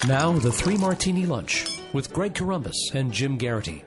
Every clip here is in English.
Now, the Three Martini Lunch with Greg Corombos and Jim Garrity.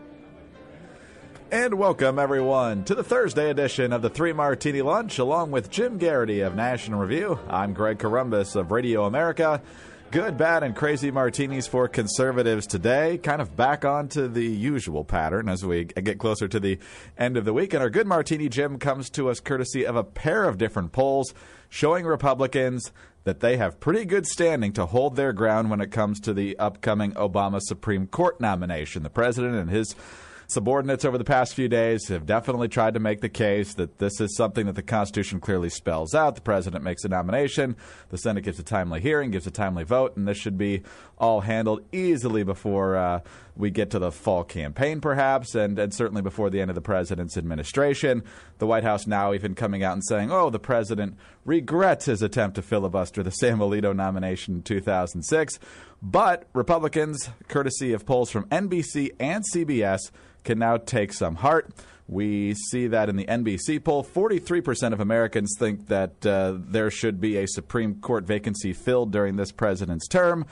And welcome, everyone, to the Thursday edition of the Three Martini Lunch, along with Jim Garrity of National Review. I'm Greg Corombos of Radio America. Good, bad, and crazy martinis for conservatives today. Kind of back onto the usual pattern as we get closer to the end of the week. And our good martini, Jim, comes to us courtesy of a pair of different polls showing Republicans that they have pretty good standing to hold their ground when it comes to the upcoming Obama Supreme Court nomination. The president and his subordinates over the past few days have definitely tried to make the case that this is something that the Constitution clearly spells out. The president makes a nomination, the Senate gives a timely hearing, gives a timely vote, and this should be all handled easily before we get to the fall campaign, perhaps, and certainly before the end of the president's administration. The White House now even coming out and saying, the president regrets his attempt to filibuster the Sam Alito nomination in 2006. But Republicans, courtesy of polls from NBC and CBS, can now take some heart. We see that in the NBC poll, 43% of Americans think that there should be a Supreme Court vacancy filled during this president's term.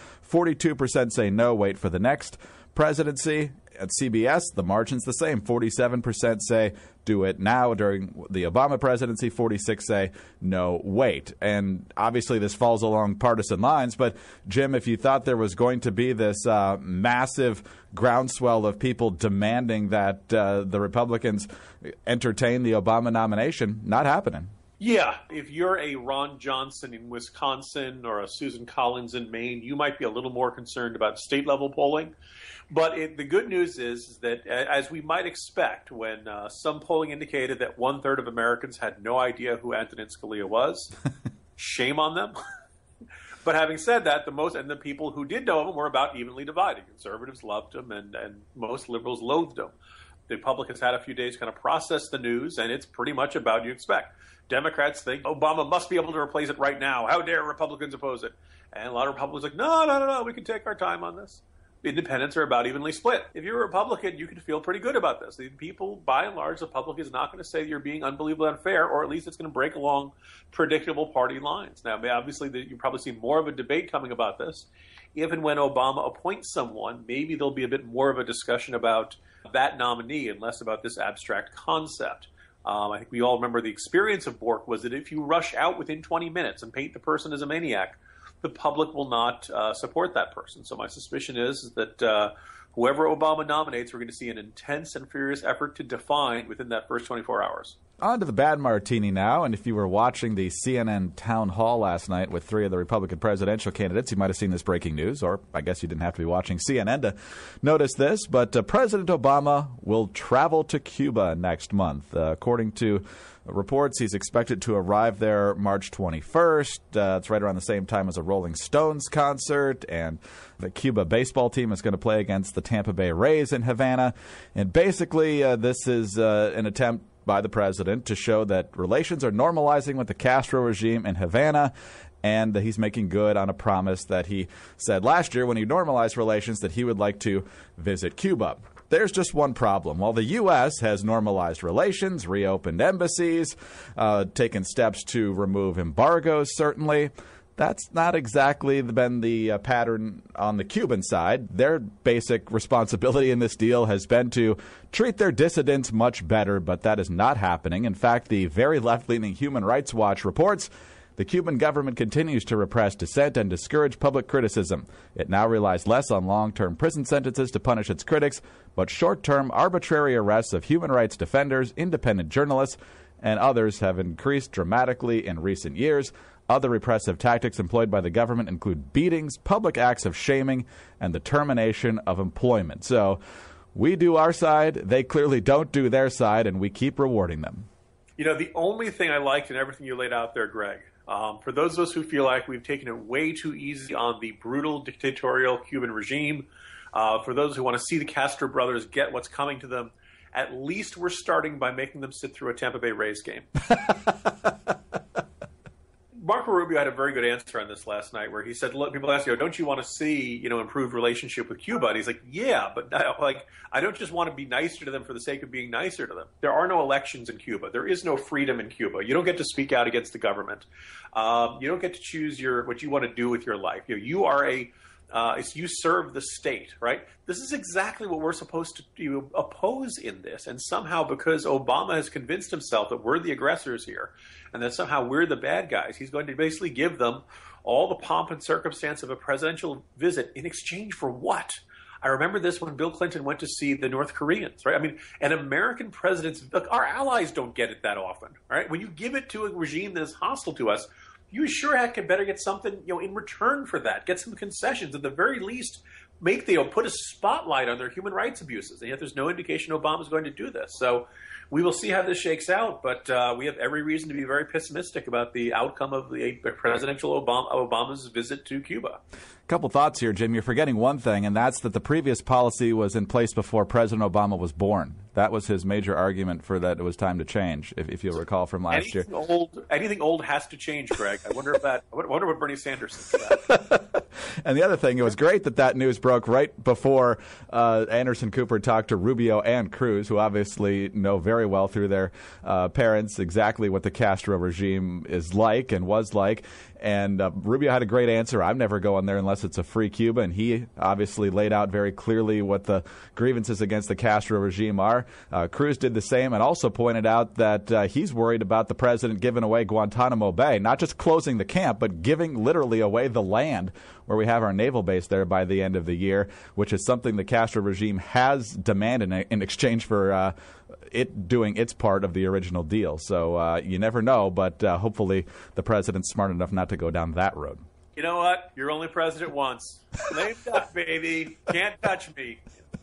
42% say no, wait for the next presidency. At CBS, the margin's the same. 47% say do it now during the Obama presidency. 46% say no, wait. And obviously this falls along partisan lines. But, Jim, if you thought there was going to be this massive groundswell of people demanding that the Republicans entertain the Obama nomination, not happening. Yeah, if you're a Ron Johnson in Wisconsin or a Susan Collins in Maine, you might be a little more concerned about state-level polling. But the good news is that, as we might expect, when some polling indicated that one-third of Americans had no idea who Antonin Scalia was, shame on them. But having said that, the people who did know him were about evenly divided. Conservatives loved him, and most liberals loathed him. The Republicans had a few days to kind of process the news, and it's pretty much about you expect. Democrats think Obama must be able to replace it right now. How dare Republicans oppose it? And a lot of Republicans are like, no, we can take our time on this. Independents are about evenly split. If you're a Republican, you can feel pretty good about this. The people, by and large, the public is not going to say you're being unbelievably unfair, or at least it's going to break along predictable party lines. Now, obviously, you probably see more of a debate coming about this. If and when Obama appoints someone, maybe there'll be a bit more of a discussion about that nominee and less about this abstract concept. I think we all remember the experience of Bork was that if you rush out within 20 minutes and paint the person as a maniac, the public will not support that person. So my suspicion is that whoever Obama nominates, we're going to see an intense and furious effort to define within that first 24 hours. On to the bad martini now, and if you were watching the CNN town hall last night with three of the Republican presidential candidates, you might have seen this breaking news, or I guess you didn't have to be watching CNN to notice this, but President Obama will travel to Cuba next month. According to reports, he's expected to arrive there March 21st. It's right around the same time as a Rolling Stones concert, and the Cuba baseball team is going to play against the Tampa Bay Rays in Havana. And basically, this is an attempt by the president to show that relations are normalizing with the Castro regime in Havana, and that he's making good on a promise that he said last year when he normalized relations that he would like to visit Cuba. There's just one problem. While the U.S. has normalized relations, reopened embassies, taken steps to remove embargoes, certainly, that's not exactly been the pattern on the Cuban side. Their basic responsibility in this deal has been to treat their dissidents much better, but that is not happening. In fact, the very left-leaning Human Rights Watch reports the Cuban government continues to repress dissent and discourage public criticism. It now relies less on long-term prison sentences to punish its critics, but short-term arbitrary arrests of human rights defenders, independent journalists, and others have increased dramatically in recent years. Other repressive tactics employed by the government include beatings, public acts of shaming, and the termination of employment. So we do our side, they clearly don't do their side, and we keep rewarding them. You know, the only thing I liked in everything you laid out there, Greg, for those of us who feel like we've taken it way too easy on the brutal dictatorial Cuban regime, for those who want to see the Castro brothers get what's coming to them, at least we're starting by making them sit through a Tampa Bay Rays game. Marco Rubio had a very good answer on this last night, where he said, "Look, people ask you, don't you want to see, improved relationship with Cuba?" And he's like, "Yeah, but I don't just want to be nicer to them for the sake of being nicer to them. There are no elections in Cuba. There is no freedom in Cuba. You don't get to speak out against the government. You don't get to choose what you want to do with your life. You are a is you serve the state, right? This is exactly what we're supposed to oppose in this. And somehow, because Obama has convinced himself that we're the aggressors here and that somehow we're the bad guys, he's going to basically give them all the pomp and circumstance of a presidential visit in exchange for what? I remember this when Bill Clinton went to see the North Koreans, right? I mean, an American president's, look, our allies don't get it that often, right? When you give it to a regime that is hostile to us, you sure heck had better get something, in return for that. Get some concessions. At the very least, put a spotlight on their human rights abuses. And yet there's no indication Obama's going to do this. So we will see how this shakes out. But we have every reason to be very pessimistic about the outcome of the presidential Obama's visit to Cuba. Couple thoughts here, Jim. You're forgetting one thing, and that's that the previous policy was in place before President Obama was born. That was his major argument for that it was time to change, if you'll recall from last year. Anything old has to change, Greg. I wonder what Bernie Sanders thinks of that. And the other thing, it was great that news broke right before Anderson Cooper talked to Rubio and Cruz, who obviously know very well through their parents exactly what the Castro regime is like and was like. And Rubio had a great answer. I'm never going there unless it's a free Cuba. And he obviously laid out very clearly what the grievances against the Castro regime are. Cruz did the same and also pointed out that he's worried about the president giving away Guantanamo Bay, not just closing the camp, but giving literally away the land where we have our naval base there by the end of the year, which is something the Castro regime has demanded in exchange for it doing its part of the original deal. So you never know, but hopefully the president's smart enough not to go down that road. You know what? You're only president once. Lame duck, baby. Can't touch me.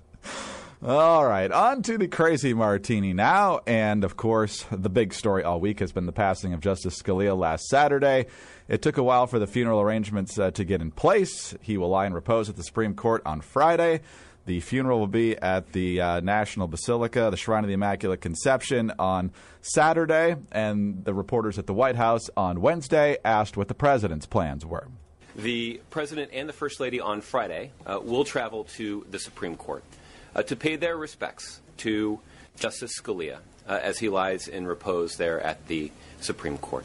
All right, on to the crazy martini now. And, of course, the big story all week has been the passing of Justice Scalia last Saturday. It took a while for the funeral arrangements to get in place. He will lie in repose at the Supreme Court on Friday. The funeral will be at the National Basilica, the Shrine of the Immaculate Conception, on Saturday. And the reporters at the White House on Wednesday asked what the president's plans were. The president and the First Lady on Friday will travel to the Supreme Court to pay their respects to Justice Scalia as he lies in repose there at the Supreme Court.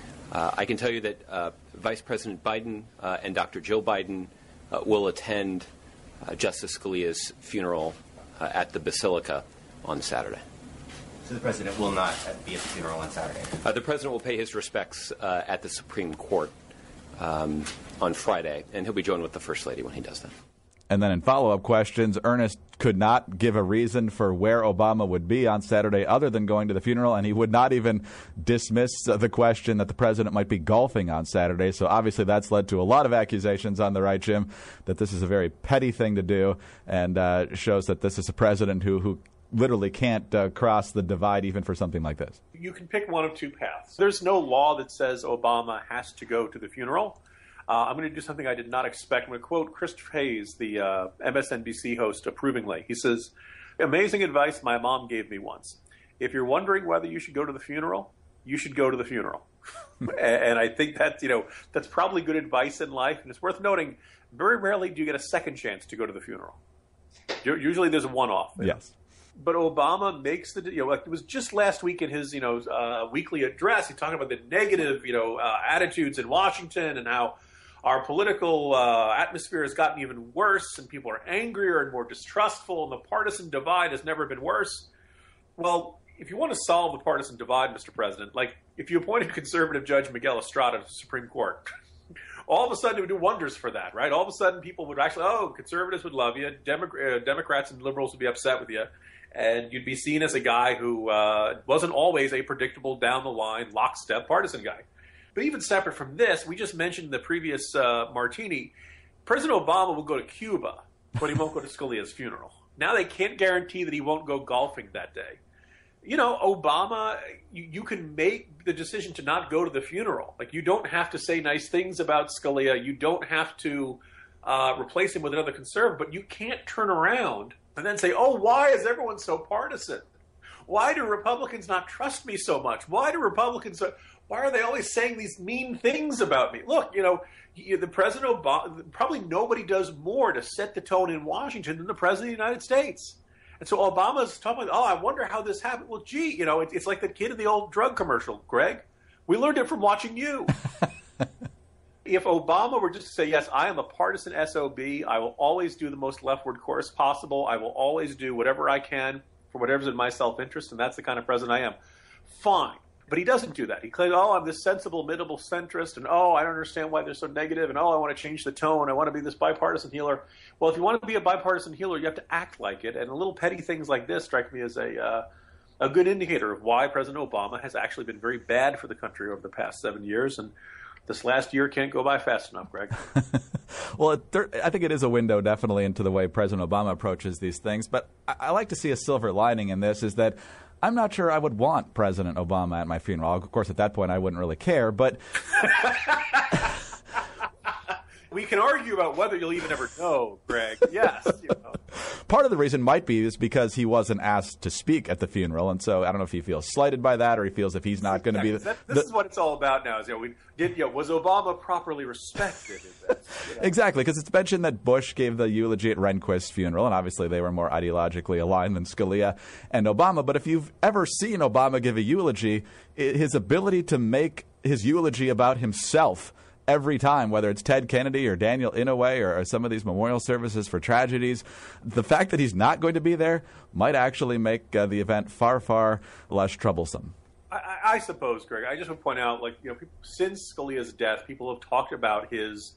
I can tell you that Vice President Biden and Dr. Jill Biden will attend Justice Scalia's funeral at the Basilica on Saturday. So the president will not be at the funeral on Saturday? The president will pay his respects at the Supreme Court on Friday, and he'll be joined with the First Lady when he does that. And then in follow-up questions, Ernest could not give a reason for where Obama would be on Saturday other than going to the funeral, and he would not even dismiss the question that the president might be golfing on Saturday. So obviously that's led to a lot of accusations on the right, Jim, that this is a very petty thing to do and shows that this is a president who literally can't cross the divide even for something like this. You can pick one of two paths. There's no law that says Obama has to go to the funeral. I'm going to do something I did not expect. I'm going to quote Christopher Hayes, the MSNBC host, approvingly. He says, "Amazing advice my mom gave me once. If you're wondering whether you should go to the funeral, you should go to the funeral." And I think that's probably good advice in life. And it's worth noting, very rarely do you get a second chance to go to the funeral. Usually there's a one-off. Yes. But Obama makes like it was just last week in his, weekly address, he talked about the negative, attitudes in Washington and how our political atmosphere has gotten even worse and people are angrier and more distrustful and the partisan divide has never been worse. Well, if you want to solve the partisan divide, Mr. President, like if you appointed conservative Judge Miguel Estrada to the Supreme Court, all of a sudden it would do wonders for that, right? All of a sudden people would actually, conservatives would love you, Democrats and liberals would be upset with you, and you'd be seen as a guy who wasn't always a predictable, down-the-line, lockstep partisan guy. But even separate from this, we just mentioned the previous martini, President Obama will go to Cuba, but he won't go to Scalia's funeral. Now they can't guarantee that he won't go golfing that day. Obama, you can make the decision to not go to the funeral. Like, you don't have to say nice things about Scalia. You don't have to replace him with another conservative, but you can't turn around and then say, why is everyone so partisan? Why do Republicans not trust me so much? Why are they always saying these mean things about me? Look, the President Obama, probably nobody does more to set the tone in Washington than the President of the United States. And so Obama's talking about, I wonder how this happened. Well, gee, it's like the kid in the old drug commercial, Greg. We learned it from watching you. If Obama were just to say, yes, I am a partisan SOB, I will always do the most leftward course possible, I will always do whatever I can for whatever's in my self-interest, and that's the kind of president I am, fine. But he doesn't do that. He claims, I'm this sensible, middle centrist, and I don't understand why they're so negative, and I want to change the tone, I want to be this bipartisan healer. Well, if you want to be a bipartisan healer, you have to act like it, and little petty things like this strike me as a good indicator of why President Obama has actually been very bad for the country over the past 7 years, and this last year can't go by fast enough, Greg. Well, I think it is a window definitely into the way President Obama approaches these things. But I like to see a silver lining in this is that I'm not sure I would want President Obama at my funeral. Of course, at that point, I wouldn't really care. But we can argue about whether you'll even ever know, Greg. Yes. Part of the reason might be is because he wasn't asked to speak at the funeral, and so I don't know if he feels slighted by that or he feels if he's not going to be. This is what it's all about now. Is was Obama properly respected? Exactly, because it's mentioned that Bush gave the eulogy at Rehnquist's funeral, and obviously they were more ideologically aligned than Scalia and Obama. But if you've ever seen Obama give a eulogy, his ability to make his eulogy about himself every time, whether it's Ted Kennedy or Daniel Inouye or some of these memorial services for tragedies, the fact that he's not going to be there might actually make the event far, far less troublesome. I suppose, Greg. I just would point out, since Scalia's death, people have talked about his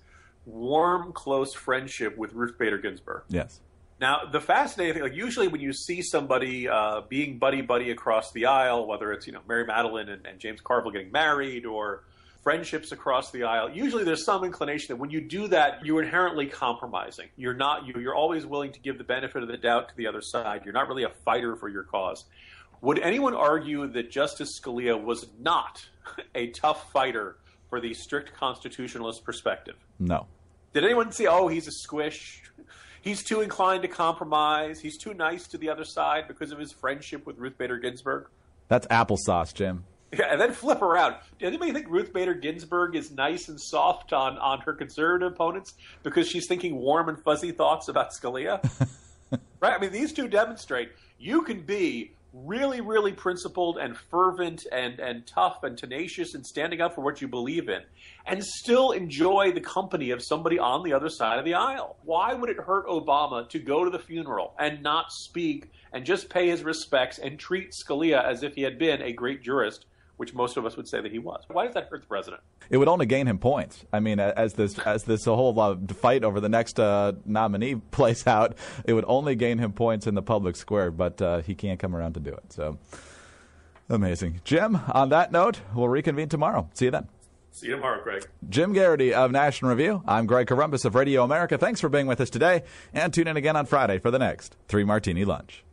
warm, close friendship with Ruth Bader Ginsburg. Yes. Now, the fascinating thing, usually when you see somebody being buddy-buddy across the aisle, whether it's, Mary Madeline and James Carville getting married or friendships across the aisle, usually there's some inclination that when you do that, you're inherently compromising. You're always willing to give the benefit of the doubt to the other side. You're not really a fighter for your cause. Would anyone argue that Justice Scalia was not a tough fighter for the strict constitutionalist perspective? No. Did anyone say, he's a squish? He's too inclined to compromise. He's too nice to the other side because of his friendship with Ruth Bader Ginsburg? That's applesauce, Jim. Yeah, and then flip around. Does anybody think Ruth Bader Ginsburg is nice and soft on her conservative opponents because she's thinking warm and fuzzy thoughts about Scalia? Right? I mean, these two demonstrate you can be really, really principled and fervent and tough and tenacious and standing up for what you believe in and still enjoy the company of somebody on the other side of the aisle. Why would it hurt Obama to go to the funeral and not speak and just pay his respects and treat Scalia as if he had been a great jurist, which most of us would say that he was? Why does that hurt the president? It would only gain him points. I mean, as this whole fight over the next nominee plays out, it would only gain him points in the public square, but he can't come around to do it. So, amazing. Jim, on that note, we'll reconvene tomorrow. See you then. See you tomorrow, Greg. Jim Garrity of National Review. I'm Greg Corombos of Radio America. Thanks for being with us today, and tune in again on Friday for the next 3 Martini Lunch.